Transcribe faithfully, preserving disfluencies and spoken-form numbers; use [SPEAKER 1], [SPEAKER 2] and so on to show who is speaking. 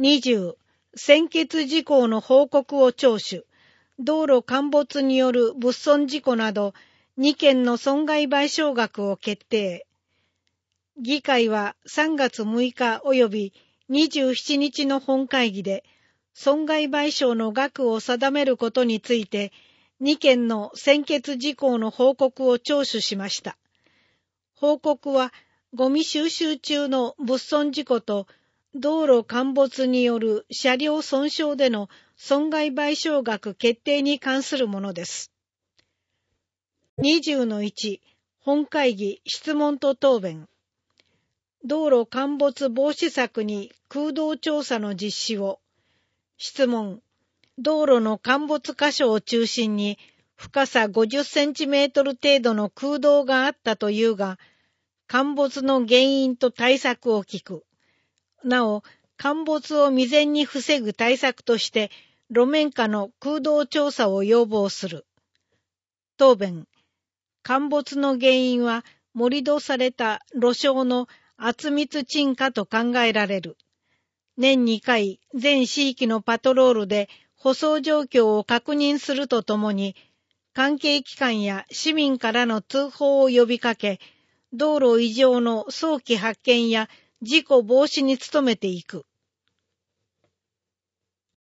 [SPEAKER 1] にじゅう、先決事項の報告を聴取、道路陥没による物損事故などにけんの損害賠償額を決定。議会はさんがつむいか及びにじゅうしちにちの本会議で損害賠償の額を定めることについてにけんの先決事項の報告を聴取しました。報告はゴミ収集中の物損事故と道路陥没による車両損傷での損害賠償額決定に関するものです。にじゅうのいち、本会議質問と答弁。道路陥没防止策に空洞調査の実施を。質問。道路の陥没箇所を中心に深さごじゅっセンチメートル程度の空洞があったというが、陥没の原因と対策を聞く。なお、陥没を未然に防ぐ対策として、路面下の空洞調査を要望する。答弁。陥没の原因は、盛り土された路床の圧密沈下と考えられる。年にかい、全地域のパトロールで舗装状況を確認するとともに、関係機関や市民からの通報を呼びかけ、道路異常の早期発見や事故防止に努めていく。